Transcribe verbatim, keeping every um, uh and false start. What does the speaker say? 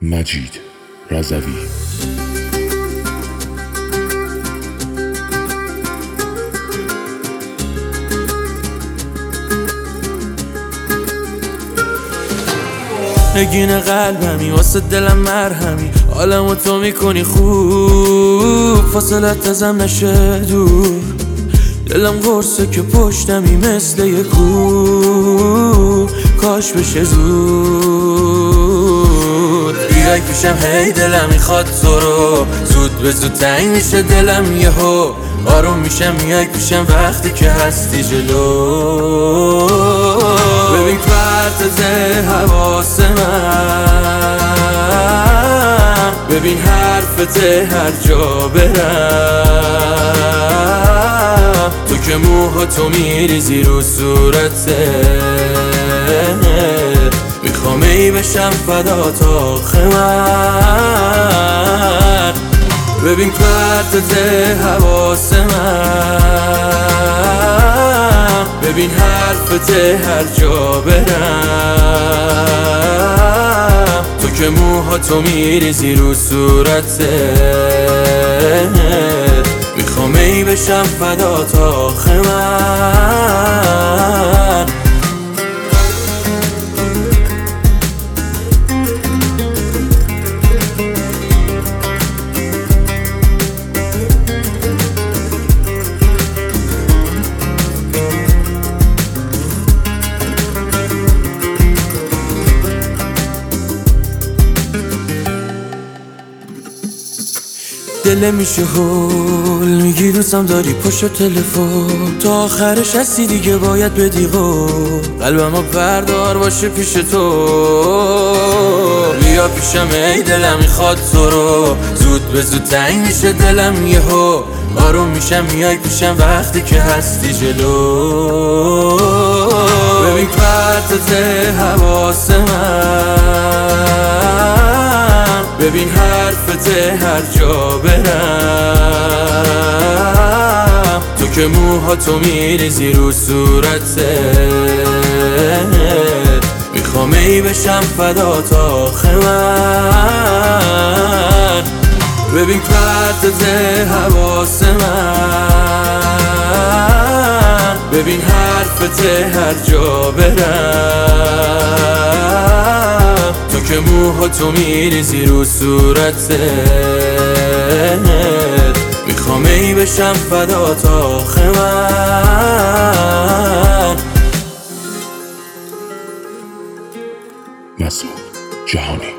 مجید رضوی. نگین قلبمی واسه دلم مرهمی، حالمو تو میکنی خوب، فاصلت ازم نشه دور. دلم قرصه که پشتمی مثل یه کوه، کاش بشه زود بیای پیشم. هی دلم میخواد تو رو، زود به زود تنگ میشه دلم یهو. آروم میشم میای پیشم وقتی که هستی جلو. ببین پرتز حواس من، ببین حرفت هر جا برم. تو که موها تو میریزی رو صورته، میخوام ای بشم فدا تا آخه من. ببین پرتز حواس من، ببین حرفت هر جا برم. تو که موها تو میریزی رو صورته، میخوام ای بشم فدا تا آخه من. دل میشه هول، میگی دوستم داری پشت تلفن، تا آخرش هستی دیگه باید بدی قول. قلبمو بردار باشه پیش تو، بیا پیشم ای دلم میخواد تو رو، زود به زود تنگ میشه دلم یهو. آروم میشم میای پیشم وقتی که هستی جلو. ببین پرتز حواس من، ببین حرفت هر جا برم. تو که موها تو میریزی رو صورته، میخوام ای بشم فدا تا آخه من. ببین پرتز حواس من، ببین حرفت هر جا برم. تو که موها تو میریزی رو صورته، میخوام ای بشم فدا تا آخه من. مسعود جهانی.